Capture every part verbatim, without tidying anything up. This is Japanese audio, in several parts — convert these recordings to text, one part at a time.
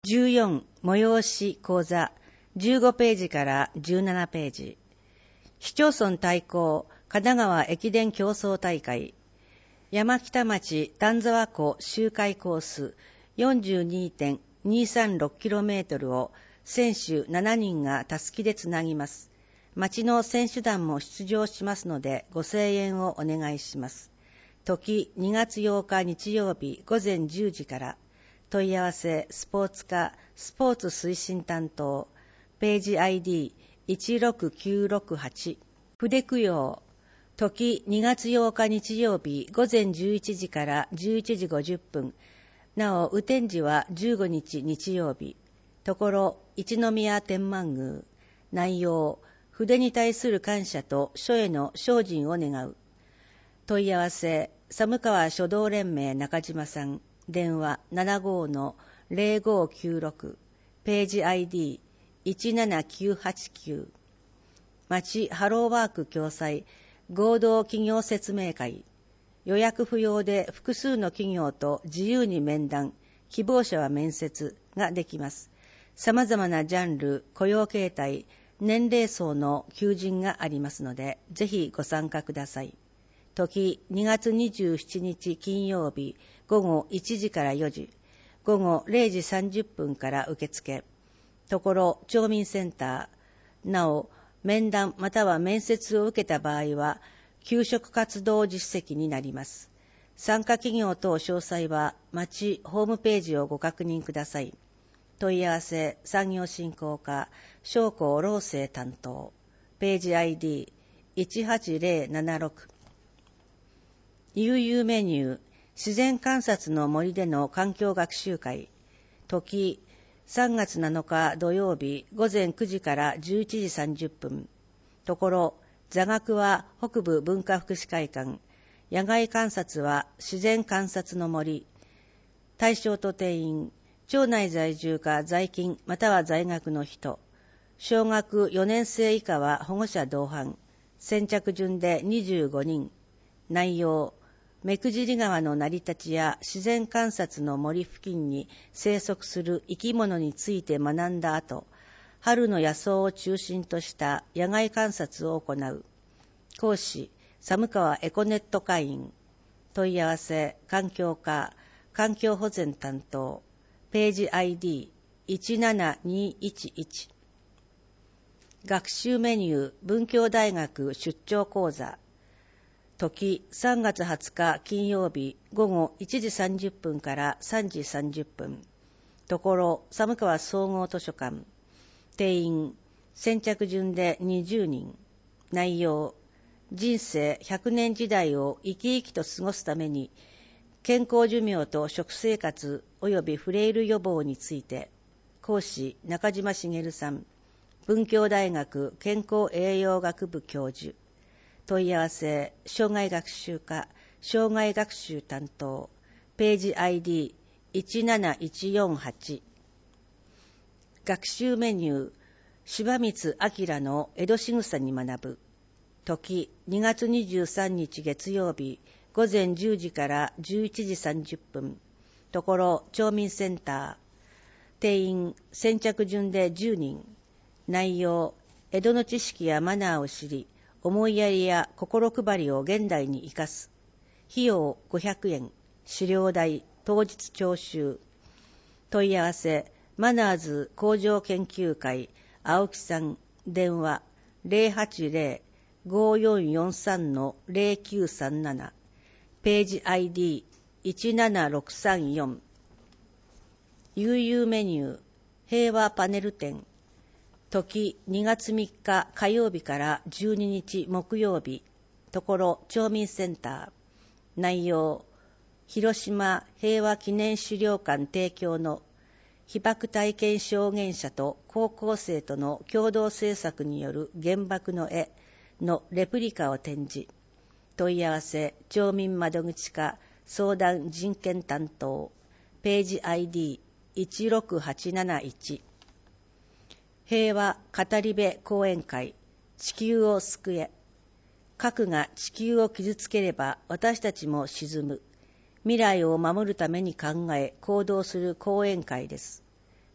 じゅうよん催し講座じゅうごページからじゅうななページ。市町村対抗神奈川駅伝競争大会。山北町丹沢湖周回コース よんじゅうにてんにさんろくキロメートル を選手ななにんがたすきでつなぎます。町の選手団も出場しますのでご声援をお願いします。時にがつようか日曜日午前じゅうじから。問い合わせスポーツ課スポーツ推進担当ページ アイディーいちろくきゅうろくはち。筆供養時にがつようか日曜日午前じゅういちじからじゅういちじごじゅっぷん。なお、雨天時はじゅうごにち日曜日。ところ、一宮天満宮。内容、筆に対する感謝と書への精進を願う。問い合わせ、寒川書道連盟中島さん。電話 ななごのぜろごきゅうろく。ページ アイディーいちななきゅうはちきゅう。町ハローワーク共催合同企業説明会。予約不要で複数の企業と自由に面談、希望者は面接ができます。様々なジャンル、雇用形態、年齢層の求人がありますので、ぜひご参加ください。時にがつにじゅうしちにち金曜日午後いちじからよじ、午後れいじさんじゅっぷんから受付。ところ町民センター。なお、面談または面接を受けた場合は、給食活動実績になります。参加企業等詳細は、町ホームページをご確認ください。問い合わせ、産業振興課、商工労政担当。ページ アイディーいちはちぜろななろく。悠々メニュー、自然観察の森での環境学習会。時、さんがつなのか土曜日午前くじからじゅういちじさんじゅっぷん。ところ、座学は北部文化福祉会館。野外観察は自然観察の森。対象と定員、町内在住か在勤または在学の人。小学よねんせい以下は保護者同伴。先着順でにじゅうごにん。内容、目久尻川の成り立ちや自然観察の森付近に生息する生き物について学んだ後、春の野草を中心とした野外観察を行う。講師、寒川エコネット会員。問い合わせ、環境課、環境保全担当。ページ アイディーいちななにいちいち。学習メニュー、文教大学出張講座。時さんがつはつか金曜日午後いちじさんじゅっぷんからさんじさんじゅっぷん。ところ寒川総合図書館。定員先着順でにじゅうにん。内容、人生ひゃくねん時代を生き生きと過ごすために健康寿命と食生活及びフレイル予防について。講師中島茂さん。文教大学健康栄養学部教授。問い合わせ、障害学習課、障害学習担当。ページ アイディーいちなないちよんはち。学習メニュー、柴光明の江戸仕草に学ぶ。時にがつにじゅうさんにち月曜日午前じゅうじからじゅういちじさんじゅっぷん。ところ町民センター。定員先着順でじゅうにん。内容、江戸の知識やマナーを知り、思いやりや心配りを現代に生かす。費用ごひゃくえん。資料代、当日徴収。問い合わせ、マナーズ向上研究会、青木さん。電話、ぜろはちぜろ ごよんよんさん ぜろきゅうさんなな。ページ アイディーいちななろくさんよん。悠々メニュー、平和パネル展。時にがつみっか火曜日からじゅうににち木曜日。ところ町民センター。内容、広島平和記念資料館提供の被爆体験証言者と高校生との共同制作による原爆の絵のレプリカを展示。問い合わせ、町民窓口課相談人権担当。ページ アイディーいちろくはちなないち。平和語り部講演会、地球を救え。核が地球を傷つければ私たちも沈む。未来を守るために考え行動する講演会です。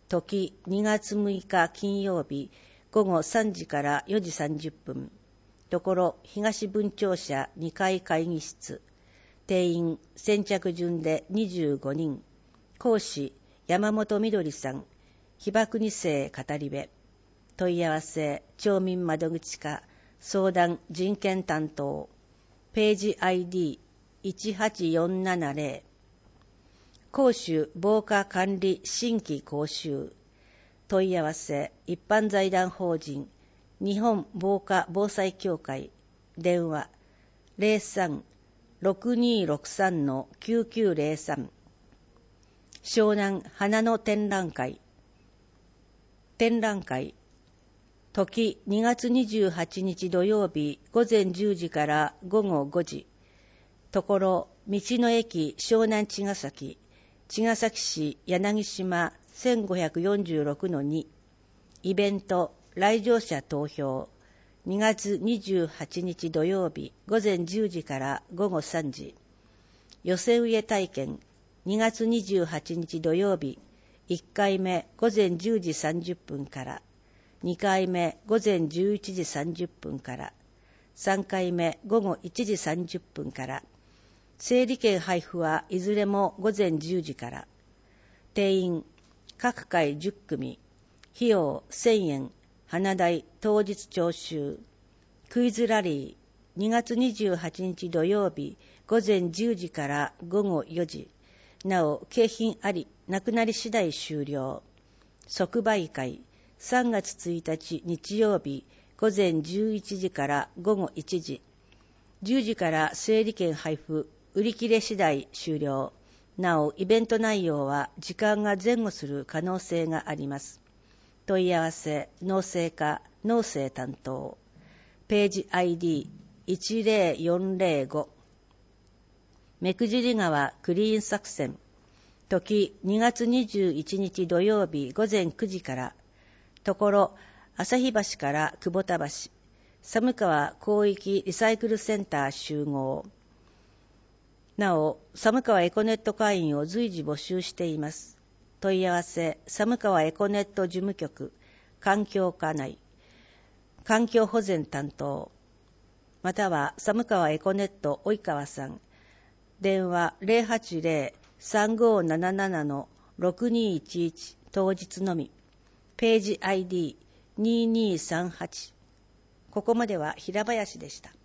時にがつむいか金曜日ごごさんじからよじさんじゅっぷん。ところ東分庁舎にかい会議室。定員先着順でにじゅうごにん。講師山本みどりさん。被爆二世語り部。問い合わせ町民窓口課相談人権担当。ページ アイディーいちはちよんななゼロ。公衆防火管理新規講習。問い合わせ一般財団法人日本防火防災協会。電話 ゼロさん ろくにーろくさん きゅうきゅうゼロさん。湘南花の展覧会。展覧会時にがつにじゅうはちにち土曜日ごぜんじゅうじからごごごじ。ところ道の駅湘南茅ヶ崎茅ヶ崎市柳島せんごひゃくよんじゅうろくのに。イベント来場者投票にがつにじゅうはちにち土曜日ごぜんじゅうじからごごさんじ。寄せ植え体験にがつにじゅうはちにち土曜日いっかいめごぜんじゅうじさんじゅっぷんからにかいめごぜんじゅういちじさんじゅっぷんからさんかいめごごいちじさんじゅっぷんから。整理券配布はいずれもごぜんじゅうじから。定員各回じゅっくみ。費用せんえん。花代当日徴収。クイズラリーにがつにじゅうはちにち土曜日ごぜんじゅうじからごごよじ。なお景品あり、なくなり次第終了。即売会さんがつついたち日曜日ごぜんじゅういちじからごごいちじ。じゅうじから整理券配布、売り切れ次第終了。なおイベント内容は時間が前後する可能性があります。問い合わせ農政課農政担当。ページ アイディーいちぜろよんぜろご。目久尻川クリーン作戦。時にがつにじゅういちにち土曜日ごぜんくじから。ところ旭橋から久保田橋寒川広域リサイクルセンター集合。なお寒川エコネット会員を随時募集しています。問い合わせ寒川エコネット事務局環境課内環境保全担当または寒川エコネット及川さん。電話 ゼロはちゼロ さんごなななのろくにいちいち当日のみ。ページ アイディーにーにーさんはち。ここまでは平林でした。